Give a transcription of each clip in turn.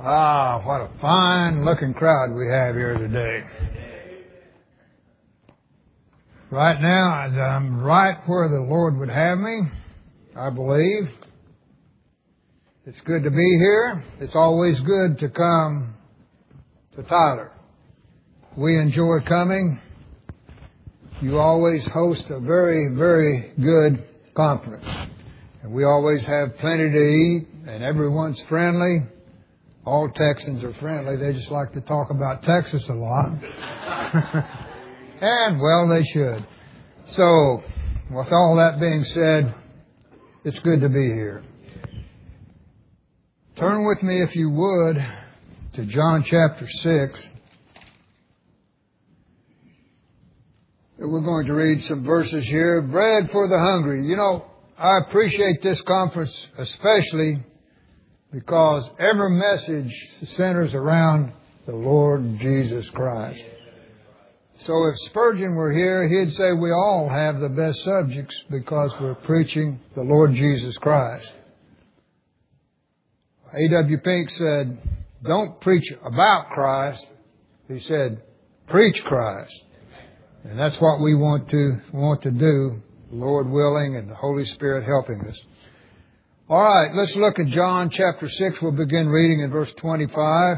Ah, what a fine-looking crowd we have here today. Right now, I'm right where the Lord would have me, I believe. It's good to be here. It's always good to come to Tyler. We enjoy coming. You always host a very, very good conference. And we always have plenty to eat, and everyone's friendly. All Texans are friendly. They just like to talk about Texas a lot. And, well, they should. So, with all that being said, it's good to be here. Turn with me, if you would, to John chapter 6. We're going to read some verses here. Bread for the hungry. You know, I appreciate this conference especially because every message centers around the Lord Jesus Christ. So if Spurgeon were here, he'd say we all have the best subjects because we're preaching the Lord Jesus Christ. A.W. Pink said, don't preach about Christ. He said, preach Christ. And that's what we want to do, Lord willing and the Holy Spirit helping us. All right, let's look at John chapter 6. We'll begin reading in verse 25.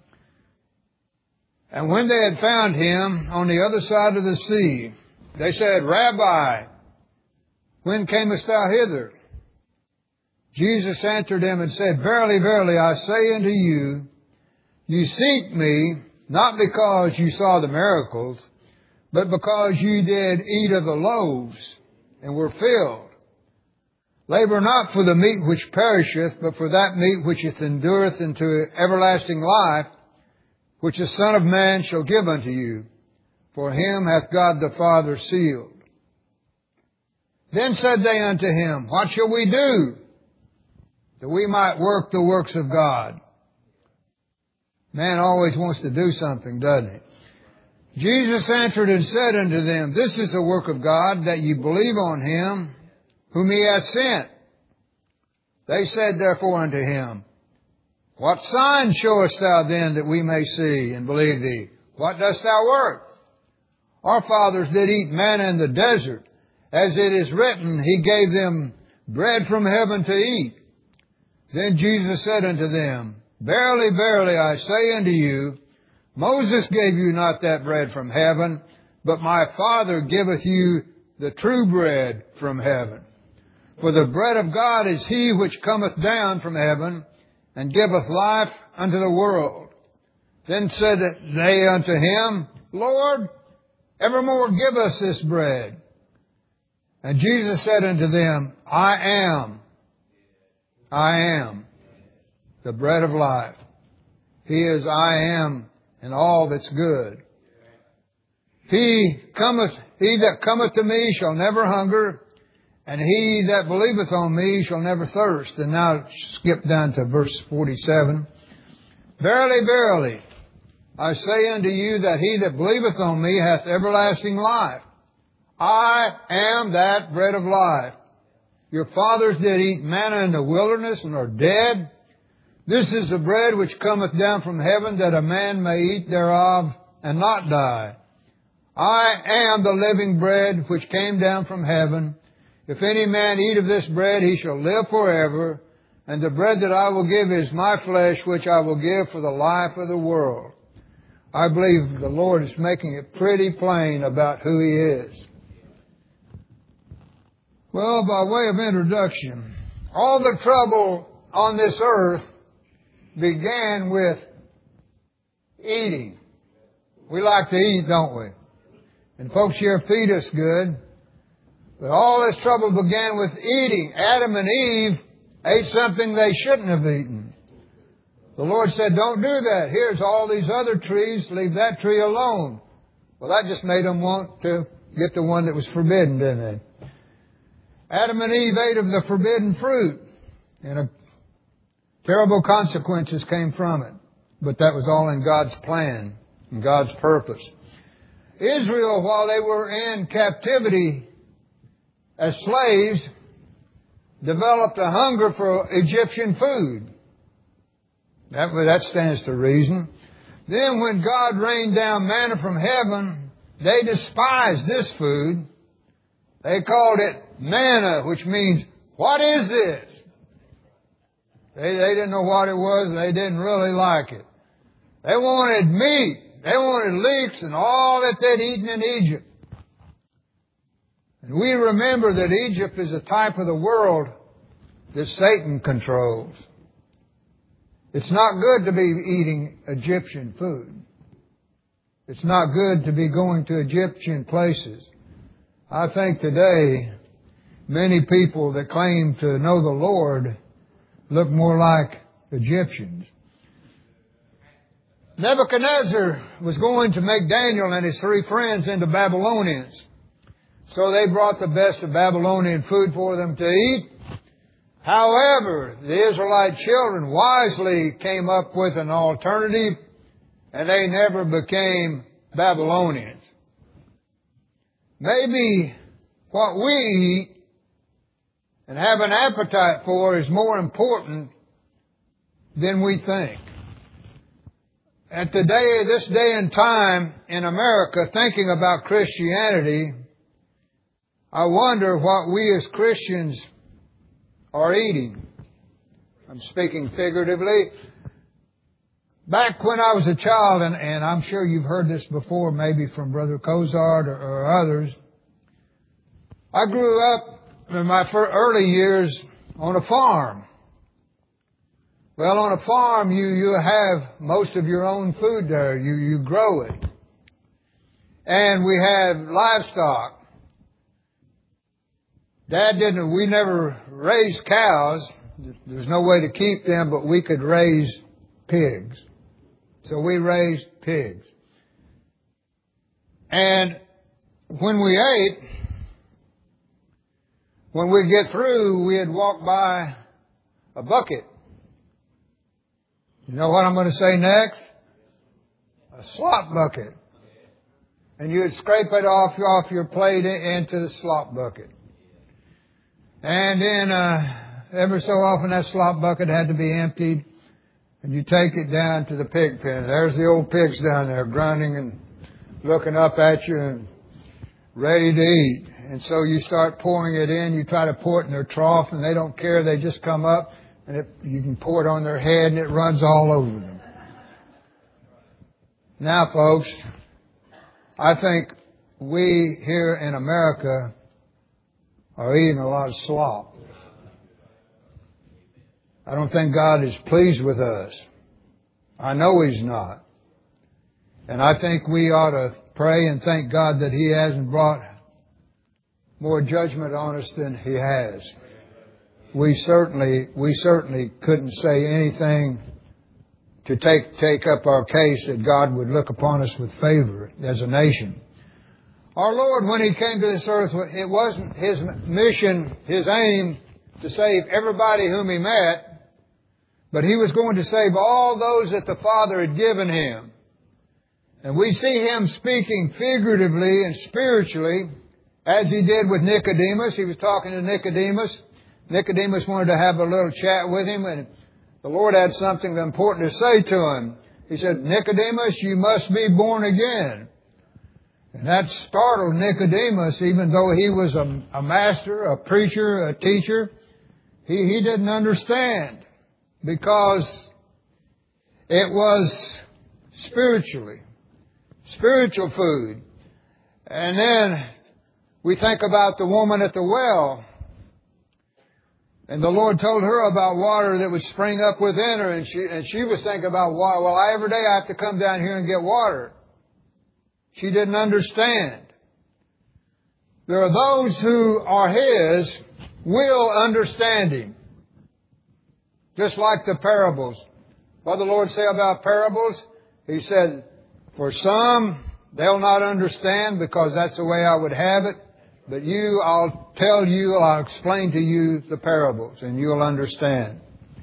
And when they had found him on the other side of the sea, they said, Rabbi, when camest thou hither? Jesus answered them and said, Verily, verily, I say unto you, you seek me, not because you saw the miracles, but because you did eat of the loaves and were filled. Labor not for the meat which perisheth, but for that meat which endureth into everlasting life, which the Son of Man shall give unto you. For him hath God the Father sealed. Then said they unto him, What shall we do, that we might work the works of God? Man always wants to do something, doesn't he? Jesus answered and said unto them, This is the work of God, that ye believe on him whom he hath sent. They said therefore unto him, What sign showest thou then that we may see and believe thee? What dost thou work? Our fathers did eat manna in the desert. As it is written, he gave them bread from heaven to eat. Then Jesus said unto them, Verily, verily, I say unto you, Moses gave you not that bread from heaven, but my Father giveth you the true bread from heaven. For the bread of God is he which cometh down from heaven, and giveth life unto the world. Then said they unto him, Lord, evermore give us this bread. And Jesus said unto them, I am the bread of life. He is I am in all that's good. He that cometh to me shall never hunger, and he that believeth on me shall never thirst. And now skip down to verse 47. Verily, verily, I say unto you that he that believeth on me hath everlasting life. I am that bread of life. Your fathers did eat manna in the wilderness and are dead. This is the bread which cometh down from heaven, that a man may eat thereof and not die. I am the living bread which came down from heaven. If any man eat of this bread, he shall live forever. And the bread that I will give is my flesh, which I will give for the life of the world. I believe the Lord is making it pretty plain about who He is. Well, by way of introduction, all the trouble on this earth began with eating. We like to eat, don't we? And folks here feed us good. But all this trouble began with eating. Adam and Eve ate something they shouldn't have eaten. The Lord said, don't do that. Here's all these other trees. Leave that tree alone. Well, that just made them want to get the one that was forbidden, didn't they? Adam and Eve ate of the forbidden fruit. And terrible consequences came from it. But that was all in God's plan and God's purpose. Israel, while they were in captivity as slaves, developed a hunger for Egyptian food. That stands to reason. Then when God rained down manna from heaven, they despised this food. They called it manna, which means, what is this? They didn't know what it was. They didn't really like it. They wanted meat. They wanted leeks and all that they'd eaten in Egypt. And we remember that Egypt is a type of the world that Satan controls. It's not good to be eating Egyptian food. It's not good to be going to Egyptian places. I think today, many people that claim to know the Lord look more like Egyptians. Nebuchadnezzar was going to make Daniel and his 3 friends into Babylonians. So they brought the best of Babylonian food for them to eat. However, the Israelite children wisely came up with an alternative, and they never became Babylonians. Maybe what we eat and have an appetite for is more important than we think. At this day and time in America, thinking about Christianity, I wonder what we as Christians are eating. I'm speaking figuratively. Back when I was a child, and I'm sure you've heard this before, maybe from Brother Cozart or others, I grew up in my early years on a farm. Well, on a farm, you have most of your own food there. You grow it. And we have livestock. We never raised cows. There's no way to keep them, but we could raise pigs. So we raised pigs. And when we ate, when we get through, we'd walk by a bucket. You know what I'm going to say next? A slop bucket. And you'd scrape it off your plate into the slop bucket. And then every so often that slop bucket had to be emptied. And you take it down to the pig pen. There's the old pigs down there grunting and looking up at you and ready to eat. And so you start pouring it in. You try to pour it in their trough, and they don't care. They just come up, and you can pour it on their head, and it runs all over them. Now, folks, I think we here in America are eating a lot of slop. I don't think God is pleased with us. I know He's not. And I think we ought to pray and thank God that He hasn't brought more judgment on us than He has. We certainly couldn't say anything to take up our case that God would look upon us with favor as a nation. Our Lord, when He came to this earth, it wasn't His mission, His aim to save everybody whom He met, but He was going to save all those that the Father had given Him. And we see Him speaking figuratively and spiritually, as He did with Nicodemus. He was talking to Nicodemus. Nicodemus wanted to have a little chat with Him, and the Lord had something important to say to him. He said, "Nicodemus, you must be born again." And that startled Nicodemus, even though he was a master, a preacher, a teacher. He didn't understand, because it was spiritual food. And then we think about the woman at the well. And the Lord told her about water that would spring up within her. And she was thinking about water. Well, every day I have to come down here and get water. She didn't understand. There are those who are His will understand Him. Just like the parables. What did the Lord say about parables? He said, for some, they'll not understand because that's the way I would have it. But I'll explain to you the parables and you'll understand.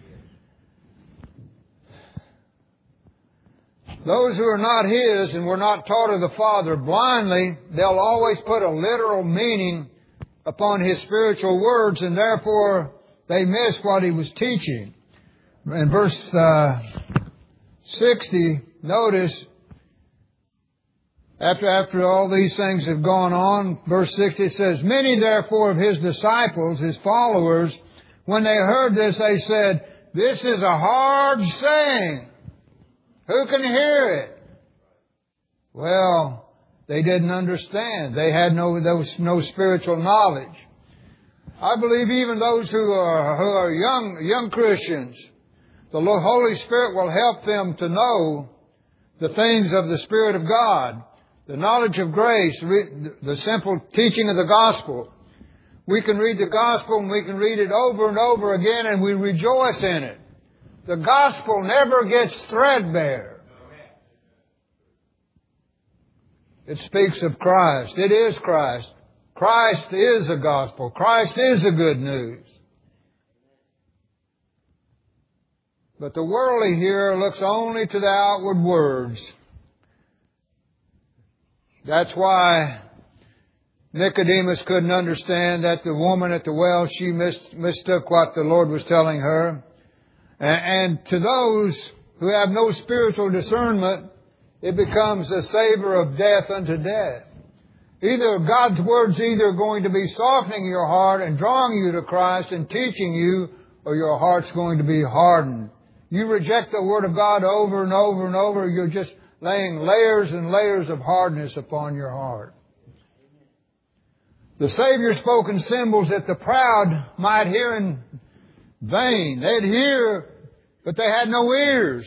Those who are not His and were not taught of the Father blindly, they'll always put a literal meaning upon His spiritual words, and therefore they miss what He was teaching. In verse 60, notice, after all these things have gone on, verse 60 says, "Many therefore of his disciples, his followers, when they heard this, they said, 'This is a hard saying. Who can hear it?'" Well, they didn't understand. They had no spiritual knowledge. I believe even those who are young Christians, the Holy Spirit will help them to know the things of the Spirit of God, the knowledge of grace, the simple teaching of the gospel. We can read the gospel and we can read it over and over again and we rejoice in it. The gospel never gets threadbare. It speaks of Christ. It is Christ. Christ is the gospel. Christ is the good news. But the worldly hearer looks only to the outward words. That's why Nicodemus couldn't understand that the woman at the well, she mistook what the Lord was telling her. And to those who have no spiritual discernment, it becomes a savor of death unto death. Either God's Word's either going to be softening your heart and drawing you to Christ and teaching you, or your heart's going to be hardened. You reject the Word of God over and over and over, you're just laying layers and layers of hardness upon your heart. The Savior spoke in symbols that the proud might hear in vain. They'd hear, but they had no ears.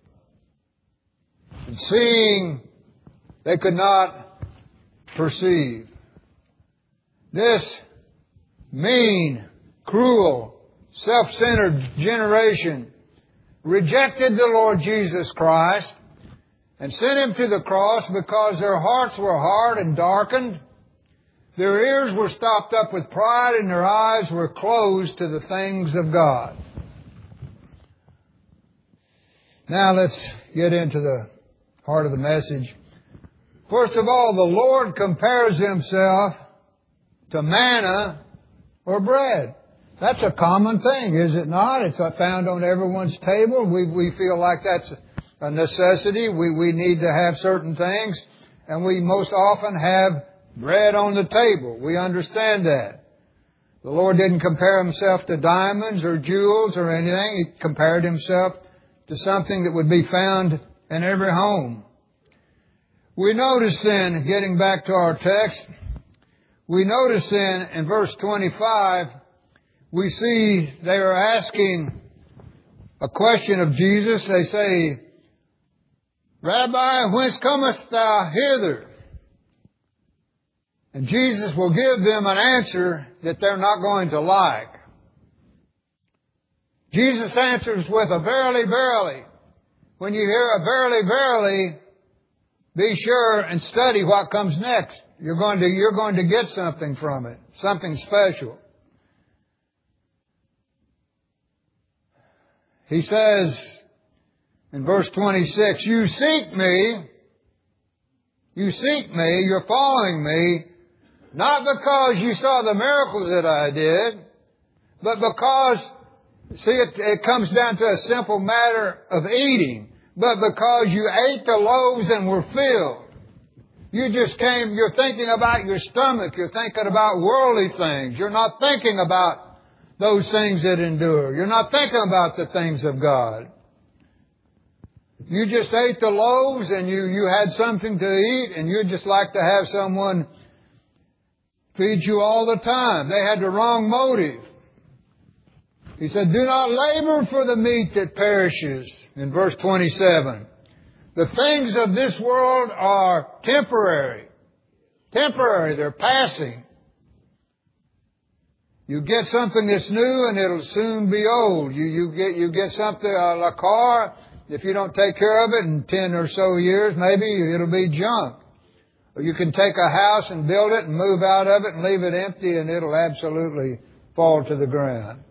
And seeing, they could not perceive. This mean, cruel, self-centered generation rejected the Lord Jesus Christ and sent Him to the cross because their hearts were hard and darkened. Their ears were stopped up with pride and their eyes were closed to the things of God. Now let's get into the heart of the message. First of all, the Lord compares Himself to manna or bread. That's a common thing, is it not? It's found on everyone's table. We feel like that's a necessity. We need to have certain things. And we most often have bread on the table. We understand that. The Lord didn't compare Himself to diamonds or jewels or anything. He compared Himself to something that would be found in every home. We notice then, getting back to our text, we notice then in verse 25, we see they are asking a question of Jesus. They say, "Rabbi, whence comest thou hither?" And Jesus will give them an answer that they're not going to like. Jesus answers with a verily, verily. When you hear a verily, verily, be sure and study what comes next. You're going to get something from it, something special. He says in verse 26, "You seek me, you're following me, not because you saw the miracles that I did, but because," see, it comes down to a simple matter of eating, "but because you ate the loaves and were filled." You're thinking about your stomach, you're thinking about worldly things, you're not thinking about those things that endure. You're not thinking about the things of God. You just ate the loaves and you had something to eat and you'd just like to have someone feed you all the time. They had the wrong motive. He said, "Do not labor for the meat that perishes," in verse 27. The things of this world are temporary. Temporary, they're passing. You get something that's new and it'll soon be old. You get something, a car, if you don't take care of it in 10 or so years, maybe it'll be junk. Or you can take a house and build it and move out of it and leave it empty and it'll absolutely fall to the ground.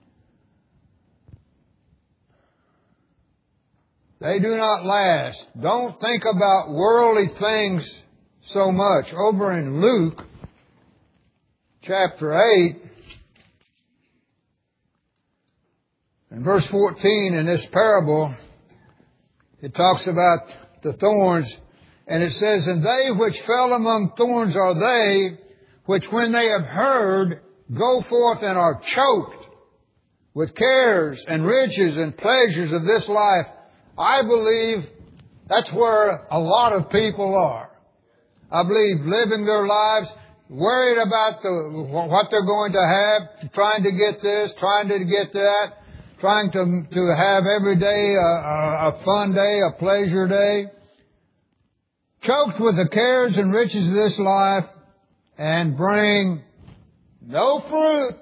They do not last. Don't think about worldly things so much. Over in Luke chapter 8, in verse 14, in this parable, it talks about the thorns, and it says, and they which fell among thorns are they which when they have heard go forth and are choked with cares and riches and pleasures of this life. I believe that's where a lot of people are. I believe living their lives worried about what they're going to have, trying to get this, trying to get that, trying to have every day a fun day, a pleasure day. Choked with the cares and riches of this life and bring no fruit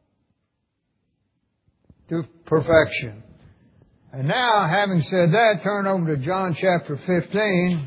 to perfection. And now, having said that, turn over to John chapter 15.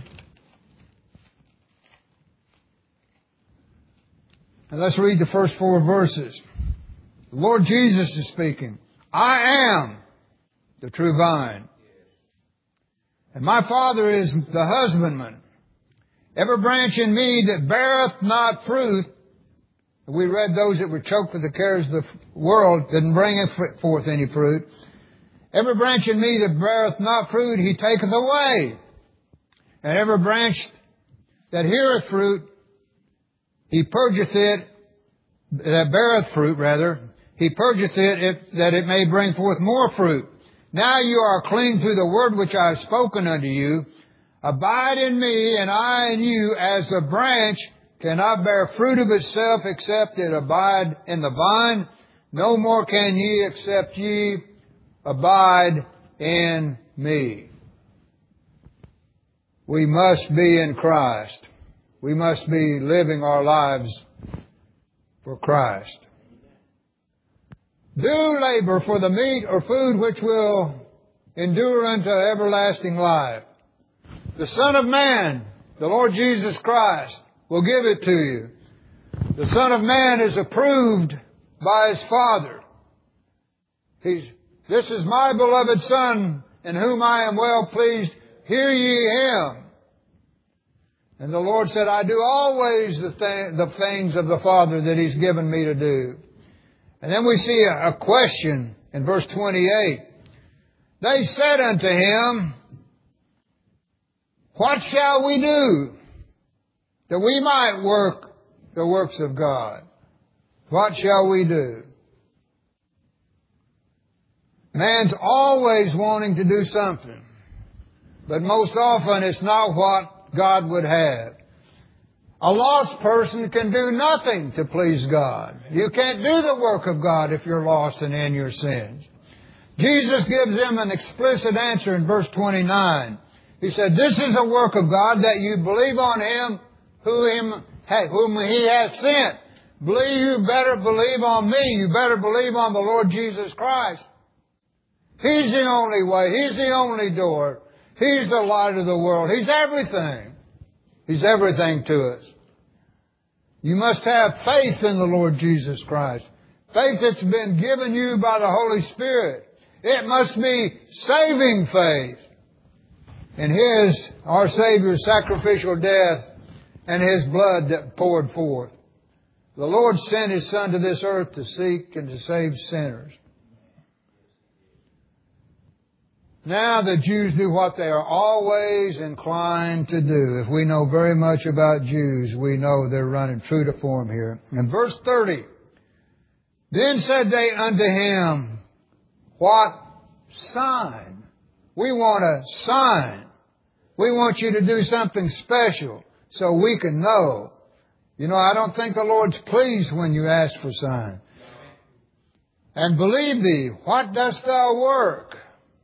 And let's read the first 4 verses. The Lord Jesus is speaking. I am the true vine, and my Father is the husbandman. Every branch in me that beareth not fruit, we read those that were choked with the cares of the world, didn't bring forth any fruit. Every branch in me that beareth not fruit, He taketh away. And every branch that heareth fruit, He purgeth it, that beareth fruit rather, He purgeth it that it may bring forth more fruit. Now you are clean through the word which I have spoken unto you. Abide in me, and I in you, as the branch cannot bear fruit of itself except it abide in the vine. No more can ye except ye abide in me. We must be in Christ. We must be living our lives for Christ. Do labor for the meat or food which will endure unto everlasting life. The Son of Man, the Lord Jesus Christ, will give it to you. The Son of Man is approved by His Father. This is my beloved Son, in whom I am well pleased. Hear ye Him. And the Lord said, I do always the things of the Father that He's given me to do. And then we see a question in verse 28. They said unto Him, what shall we do that we might work the works of God? What shall we do? Man's always wanting to do something, but most often it's not what God would have. A lost person can do nothing to please God. You can't do the work of God if you're lost and in your sins. Jesus gives them an explicit answer in verse 29. He said, this is the work of God, that you believe on Him whom He hath sent. You better believe on me. You better believe on the Lord Jesus Christ. He's the only way. He's the only door. He's the light of the world. He's everything. He's everything to us. You must have faith in the Lord Jesus Christ. Faith that's been given you by the Holy Spirit. It must be saving faith in His, our Savior's sacrificial death and His blood that poured forth. The Lord sent His Son to this earth to seek and to save sinners. Now the Jews do what they are always inclined to do. If we know very much about Jews, we know they're running true to form here. In verse 30, then said they unto Him, what sign? We want a sign. We want you to do something special so we can know. You know, I don't think the Lord's pleased when you ask for sign. And believe thee, what dost thou work?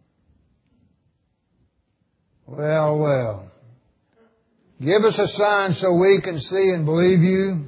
Well. Give us a sign so we can see and believe you.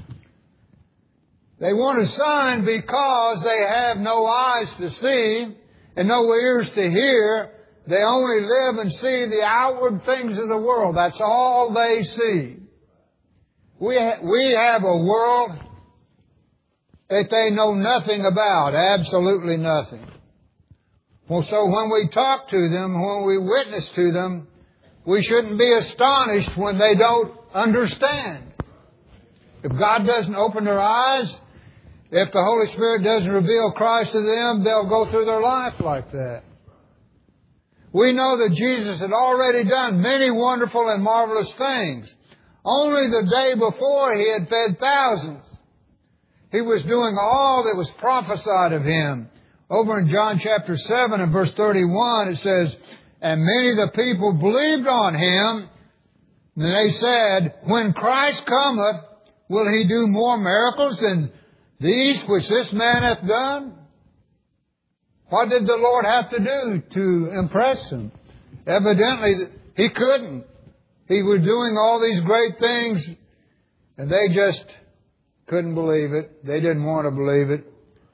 They want a sign because they have no eyes to see and no ears to hear. They only live and see the outward things of the world. That's all they see. We have a world that they know nothing about, absolutely nothing. Well, so when we talk to them, when we witness to them, we shouldn't be astonished when they don't understand. If God doesn't open their eyes, if the Holy Spirit doesn't reveal Christ to them, they'll go through their life like that. We know that Jesus had already done many wonderful and marvelous things. Only the day before he had fed thousands. He was doing all that was prophesied of him. Over in John chapter 7 and verse 31 it says, and many of the people believed on him. And they said, when Christ cometh, will he do more miracles than these which this man hath done? What did the Lord have to do to impress them? Evidently, he couldn't. He was doing all these great things, and they just couldn't believe it. They didn't want to believe it.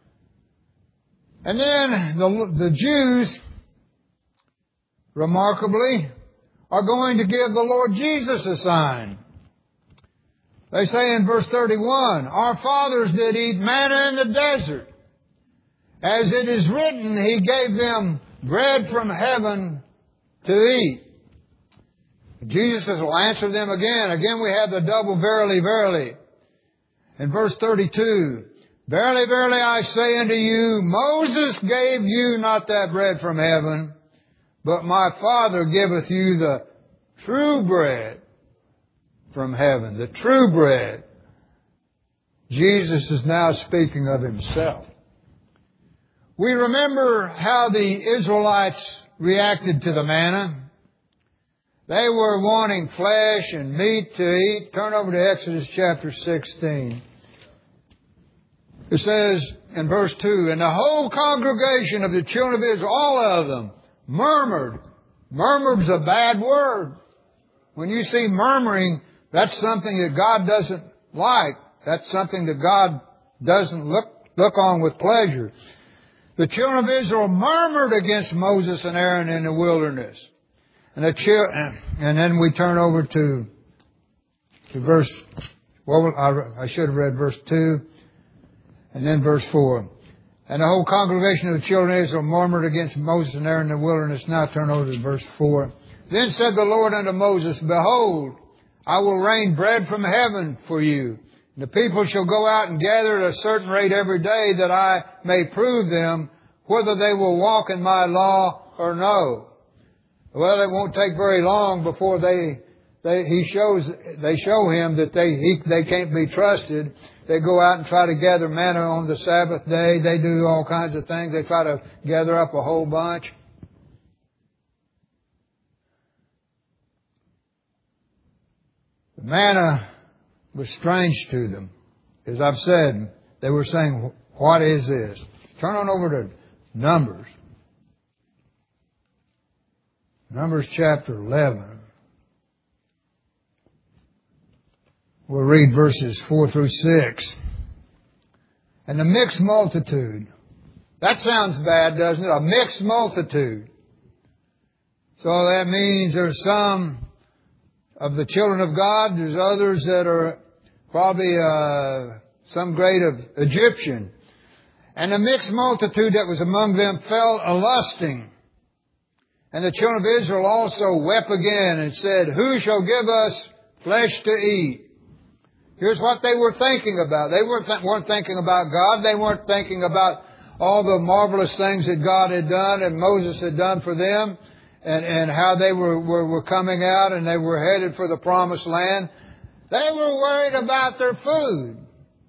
And then the Jews, remarkably, are going to give the Lord Jesus a sign. They say in verse 31, our fathers did eat manna in the desert. As it is written, he gave them bread from heaven to eat. Jesus will answer them again. Again we have the double verily, verily. In verse 32, verily, verily, I say unto you, Moses gave you not that bread from heaven, but my Father giveth you the true bread from heaven. The true bread. Jesus is now speaking of himself. We remember how the Israelites reacted to the manna. They were wanting flesh and meat to eat. Turn over to Exodus chapter 16. It says in verse 2, and the whole congregation of the children of Israel, all of them, murmured. Murmured's a bad word. When you see murmuring, that's something that God doesn't like. That's something that God doesn't look on with pleasure. The children of Israel murmured against Moses and Aaron in the wilderness. And then we turn over to verse, well, I should have read verse 2 and then verse 4. And the whole congregation of the children of Israel murmured against Moses and Aaron in the wilderness. Now turn over to verse 4. Then said the Lord unto Moses, behold, I will rain bread from heaven for you. The people shall go out and gather at a certain rate every day, that I may prove them whether they will walk in my law or no. Well, it won't take very long before they show him that they can't be trusted. They go out and try to gather manna on the Sabbath day. They do all kinds of things. They try to gather up a whole bunch. The manna was strange to them. As I've said, they were saying, what is this? Turn on over to Numbers. Numbers chapter 11. We'll read verses 4 through 6. And the mixed multitude. That sounds bad, doesn't it? A mixed multitude. So that means there's some of the children of God. There's others that are probably some grade of Egyptian. And the mixed multitude that was among them fell a-lusting. And the children of Israel also wept again and said, who shall give us flesh to eat? Here's what they were thinking about. They weren't thinking about God. They weren't thinking about all the marvelous things that God had done and Moses had done for them, and how they were coming out and they were headed for the promised land. They were worried about their food.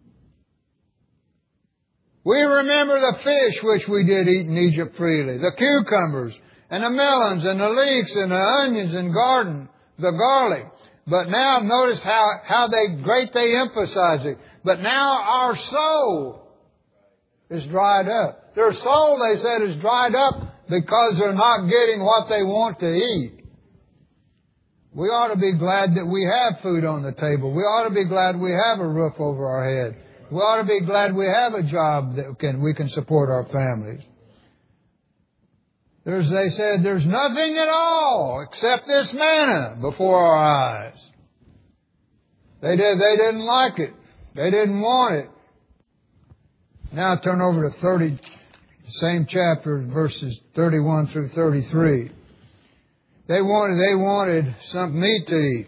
We remember the fish which we did eat in Egypt freely, the cucumbers and the melons and the leeks and the onions and the garlic. But now notice how they emphasize it. But now our soul is dried up. Their soul, they said, is dried up because they're not getting what they want to eat. We ought to be glad that we have food on the table. We ought to be glad we have a roof over our head. We ought to be glad we have a job that we can support our families. They said, there's nothing at all except this manna before our eyes. They didn't like it. They didn't want it. Now turn over to the same chapter, verses 31 through 33. They wanted some meat to eat.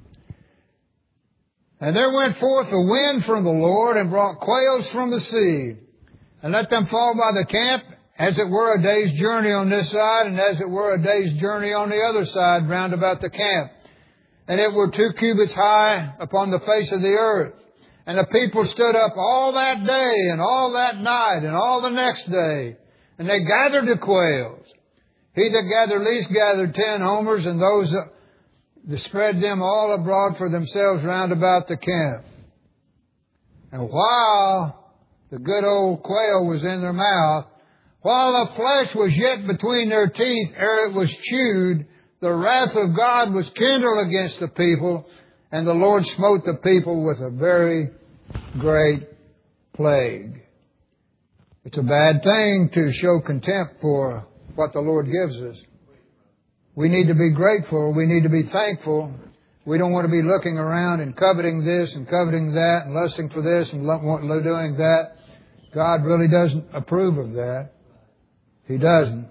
And there went forth a wind from the Lord and brought quails from the sea, and let them fall by the camp, as it were a day's journey on this side, and as it were a day's journey on the other side, round about the camp. And it were 2 cubits high upon the face of the earth. And the people stood up all that day, and all that night, and all the next day, and they gathered the quails. He that gathered least gathered 10 homers, and those that spread them all abroad for themselves round about the camp. And while the good old quail was in their mouth, while the flesh was yet between their teeth ere it was chewed, the wrath of God was kindled against the people, and the Lord smote the people with a very great plague. It's a bad thing to show contempt for what the Lord gives us. We need to be grateful. We need to be thankful. We don't want to be looking around and coveting this and coveting that and lusting for this and doing that. God really doesn't approve of that. He doesn't.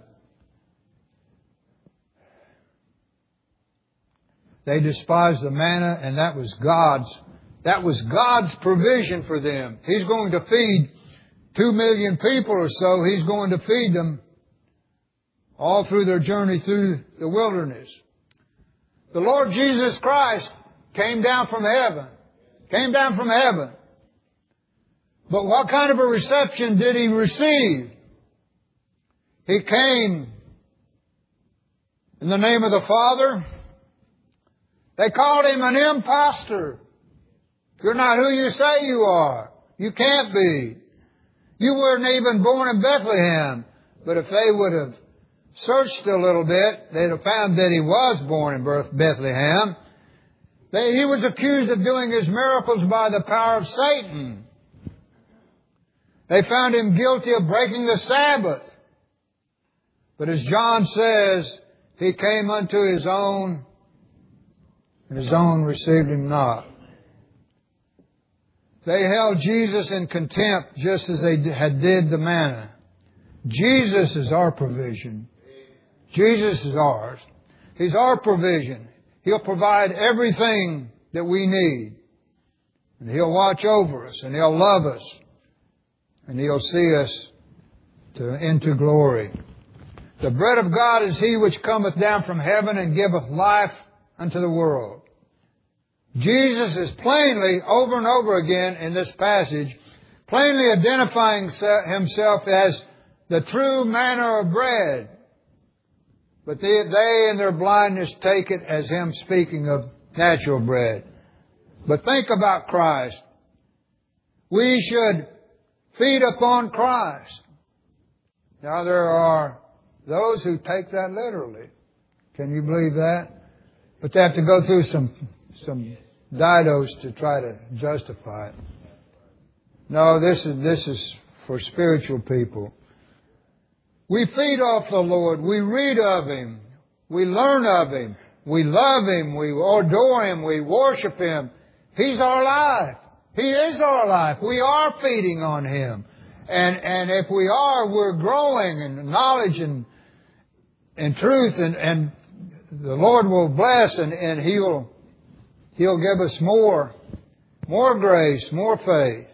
They despised the manna, and that was God's provision for them. He's going to feed 2 million people or so. He's going to feed them all through their journey through the wilderness. The Lord Jesus Christ came down from heaven. But what kind of a reception did He receive? He came in the name of the Father. They called Him an impostor. You're not who you say you are. You can't be. You weren't even born in Bethlehem. But if they would have searched a little bit, they'd have found that He was born in Bethlehem. He was accused of doing His miracles by the power of Satan. They found Him guilty of breaking the Sabbath. But as John says, He came unto His own, and His own received Him not. They held Jesus in contempt just as they did the manna. Jesus is our provision. Jesus is ours. He's our provision. He'll provide everything that we need. And He'll watch over us, and He'll love us, and He'll see us into glory. The bread of God is He which cometh down from heaven and giveth life unto the world. Jesus is plainly, over and over again in this passage, plainly identifying Himself as the true manner of bread. But they in their blindness take it as Him speaking of natural bread. But think about Christ. We should feed upon Christ. Now there are those who take that literally. Can you believe that? But they have to go through some didos to try to justify it. No, this is for spiritual people. We feed off the Lord. We read of Him. We learn of Him. We love Him. We adore Him. We worship Him. He's our life. He is our life. We are feeding on Him. And if we are, we're growing in knowledge and truth, and the Lord will bless, and He'll give us more grace, more faith.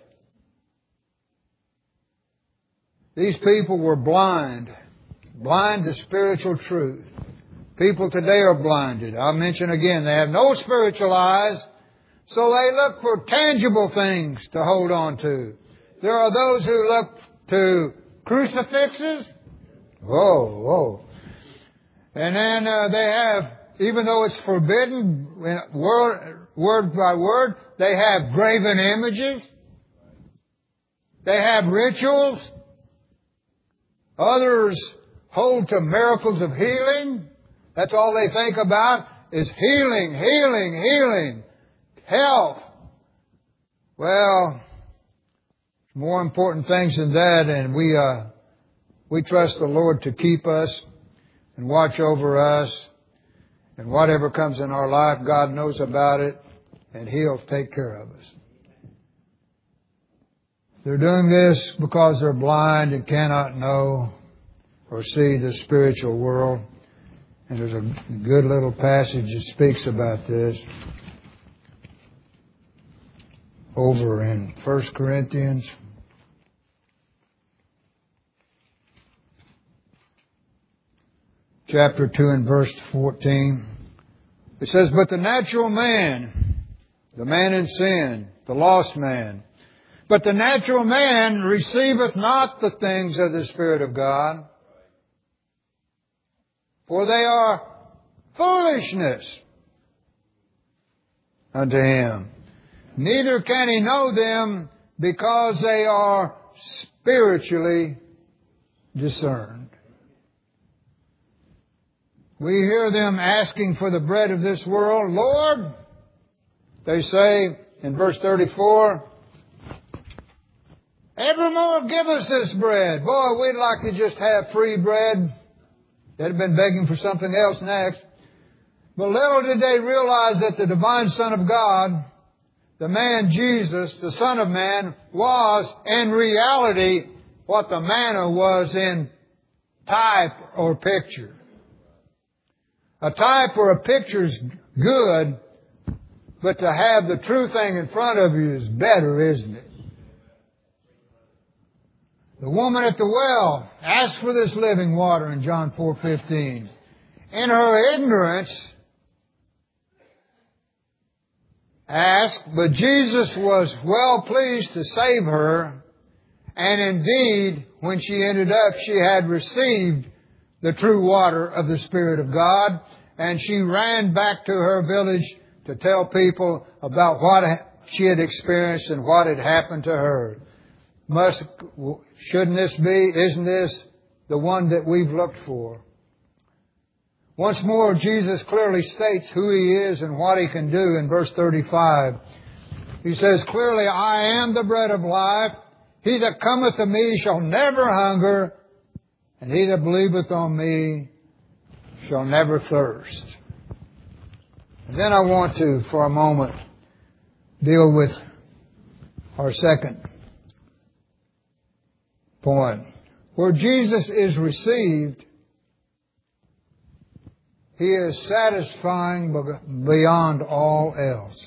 These people were blind to spiritual truth. People today are blinded. I'll mention again, they have no spiritual eyes, so they look for tangible things to hold on to. There are those who look to crucifixes. Whoa. And then they have, even though it's forbidden, word by word, they have graven images. They have rituals. Others hold to miracles of healing. That's all they think about is healing, health. Well, more important things than that, and we trust the Lord to keep us and watch over us. And whatever comes in our life, God knows about it, and He'll take care of us. They're doing this because they're blind and cannot know or see the spiritual world. And there's a good little passage that speaks about this over in 1 Corinthians. chapter 2 and verse 14. It says, "But the natural man, the man in sin, the lost man, but the natural man receiveth not the things of the Spirit of God, for they are foolishness unto him. Neither can he know them, because they are spiritually discerned." We hear them asking for the bread of this world. "Lord," they say in verse 34, "evermore give us this bread." Boy, we'd like to just have free bread. They'd have been begging for something else next. But little did they realize that the divine Son of God, the man Jesus, the Son of Man, was in reality what the manna was in type or picture. A type or a picture's good, but to have the true thing in front of you is better, isn't it? The woman at the well asked for this living water in John 4:15. In her ignorance, asked, but Jesus was well pleased to save her. And indeed, when she ended up, she had received the true water of the Spirit of God. And she ran back to her village to tell people about what she had experienced and what had happened to her. Isn't this the one that we've looked for? Once more, Jesus clearly states who He is and what He can do in verse 35. He says, "Clearly, I am the bread of life. He that cometh to me shall never hunger, and he that believeth on me shall never thirst." And then I want to, for a moment, deal with our second point. Where Jesus is received, He is satisfying beyond all else.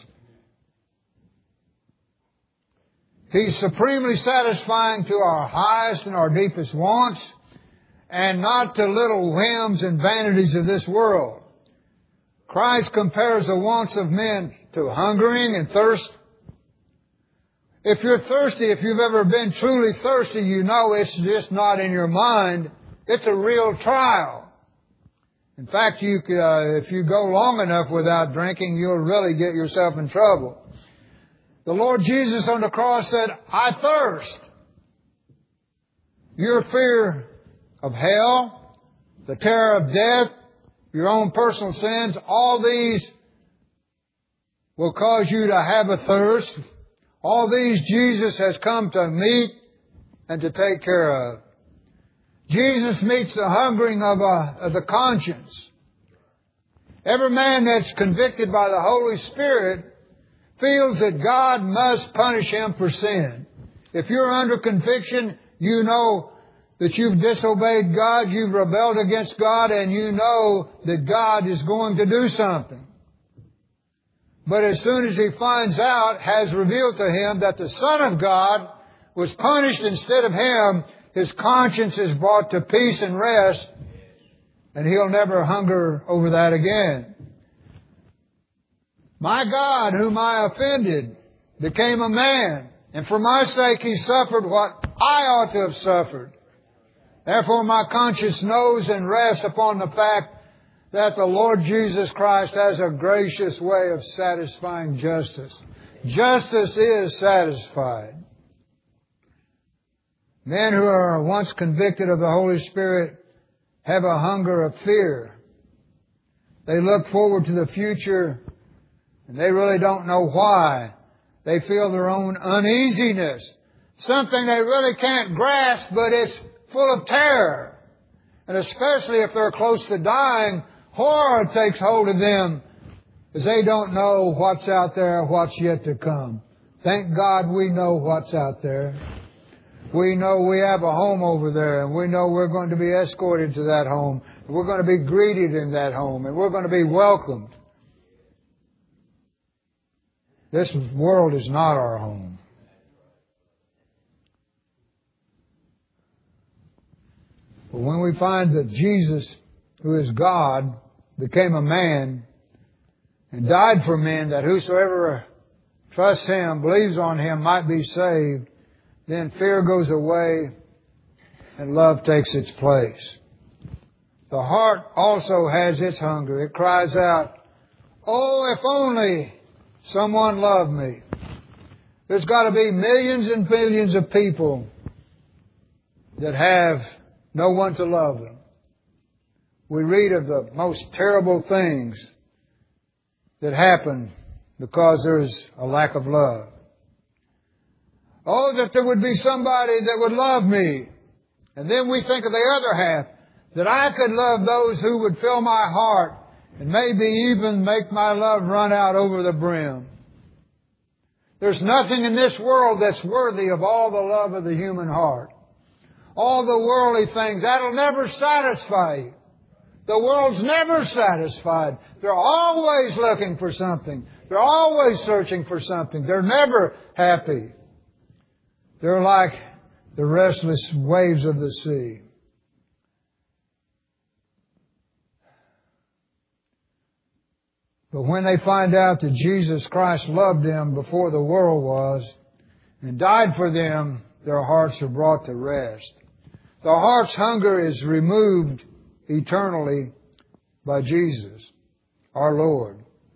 He's supremely satisfying to our highest and our deepest wants, and not to little whims and vanities of this world. Christ compares the wants of men to hungering and thirst. If you're thirsty, if you've ever been truly thirsty, you know it's just not in your mind. It's a real trial. In fact, if you go long enough without drinking, you'll really get yourself in trouble. The Lord Jesus on the cross said, "I thirst." Your fear of hell, the terror of death, your own personal sins, all these will cause you to have a thirst. All these Jesus has come to meet and to take care of. Jesus meets the hungering of the conscience. Every man that's convicted by the Holy Spirit feels that God must punish him for sin. If you're under conviction, you know that you've disobeyed God, you've rebelled against God, and you know that God is going to do something. But as soon as he finds out, has revealed to him that the Son of God was punished instead of him, his conscience is brought to peace and rest, and he'll never hunger over that again. My God, whom I offended, became a man, and for my sake He suffered what I ought to have suffered. Therefore my conscience knows and rests upon the fact that the Lord Jesus Christ has a gracious way of satisfying justice. Justice is satisfied. Men who are once convicted of the Holy Spirit have a hunger of fear. They look forward to the future, and they really don't know why. They feel their own uneasiness. Something they really can't grasp, but it's full of terror. And especially if they're close to dying, horror takes hold of them, because they don't know what's out there, what's yet to come. Thank God we know what's out there. We know we have a home over there, and we know we're going to be escorted to that home. And we're going to be greeted in that home, and we're going to be welcomed. This world is not our home. But when we find that Jesus who is God, became a man and died for men, that whosoever trusts Him, believes on Him, might be saved, then fear goes away and love takes its place. The heart also has its hunger. It cries out, "Oh, if only someone loved me." There's got to be millions and billions of people that have no one to love them. We read of the most terrible things that happen because there's a lack of love. Oh, that there would be somebody that would love me. And then we think of the other half, that I could love those who would fill my heart and maybe even make my love run out over the brim. There's nothing in this world that's worthy of all the love of the human heart. All the worldly things, that'll never satisfy you. The world's never satisfied. They're always looking for something. They're always searching for something. They're never happy. They're like the restless waves of the sea. But when they find out that Jesus Christ loved them before the world was and died for them, their hearts are brought to rest. The heart's hunger is removed eternally by Jesus, our Lord.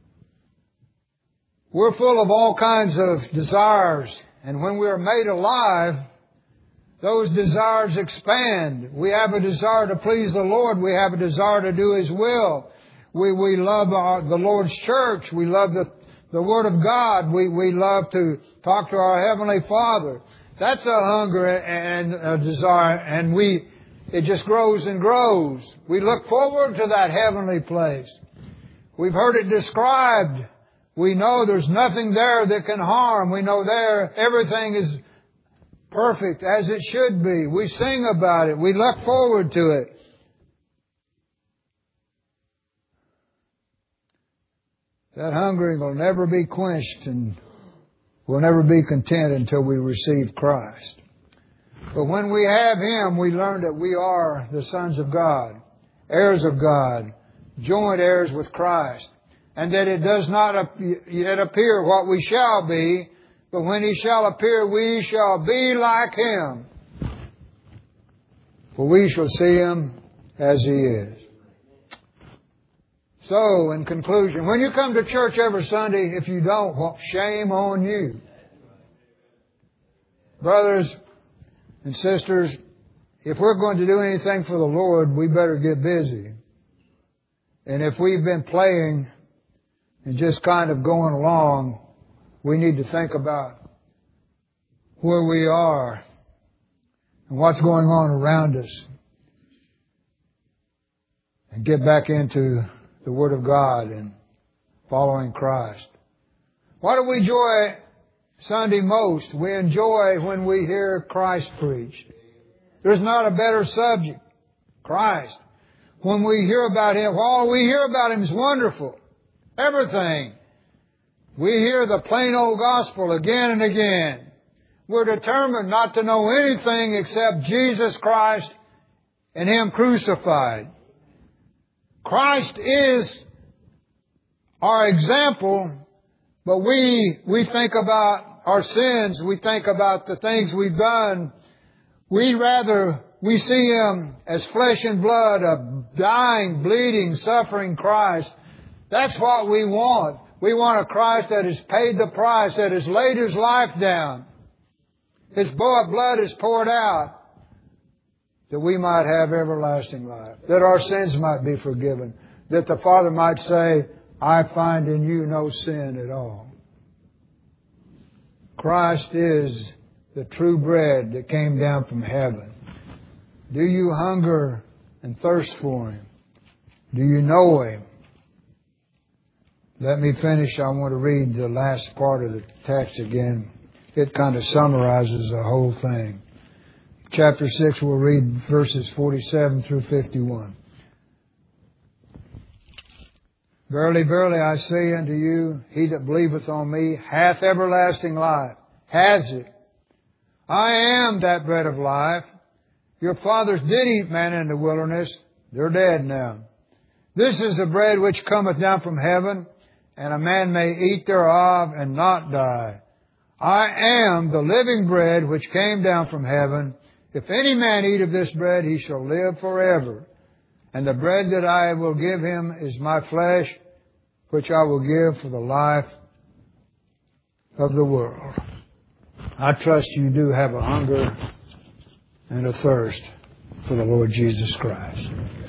We're full of all kinds of desires, and when we are made alive, those desires expand. We have a desire to please the Lord. We have a desire to do His will. We love the Lord's church. We love the Word of God. We love to talk to our Heavenly Father. That's a hunger and a desire, and it just grows and grows. We look forward to that heavenly place. We've heard it described. We know there's nothing there that can harm. We know there everything is perfect as it should be. We sing about it. We look forward to it. That hungering will never be quenched, and we'll never be content until we receive Christ. But when we have Him, we learn that we are the sons of God, heirs of God, joint heirs with Christ, and that it does not yet appear what we shall be, but when He shall appear, we shall be like Him, for we shall see Him as He is. So, in conclusion, when you come to church every Sunday, if you don't, well, shame on you. Brothers and sisters, if we're going to do anything for the Lord, we better get busy. And if we've been playing and just kind of going along, we need to think about where we are and what's going on around us and get back into the Word of God and following Christ. What do we enjoy Sunday most? We enjoy when we hear Christ preached. There's not a better subject. Christ. When we hear about Him, all we hear about Him is wonderful. Everything. We hear the plain old gospel again and again. We're determined not to know anything except Jesus Christ and Him crucified. Christ is our example, but we think about our sins. We think about the things we've done. We see Him as flesh and blood, a dying, bleeding, suffering Christ. That's what we want. We want a Christ that has paid the price, that has laid His life down. His blood is poured out that we might have everlasting life, that our sins might be forgiven, that the Father might say, I find in you no sin at all. Christ is the true bread that came down from heaven. Do you hunger and thirst for Him? Do you know Him? Let me finish. I want to read the last part of the text again. It kind of summarizes the whole thing. Chapter 6, we'll read verses 47 through 51. Verily, verily, I say unto you, he that believeth on me hath everlasting life. Has it. I am that bread of life. Your fathers did eat manna in the wilderness. They're dead now. This is the bread which cometh down from heaven, and a man may eat thereof and not die. I am the living bread which came down from heaven. If any man eat of this bread, he shall live forever. And the bread that I will give him is my flesh, which I will give for the life of the world. I trust you do have a hunger and a thirst for the Lord Jesus Christ.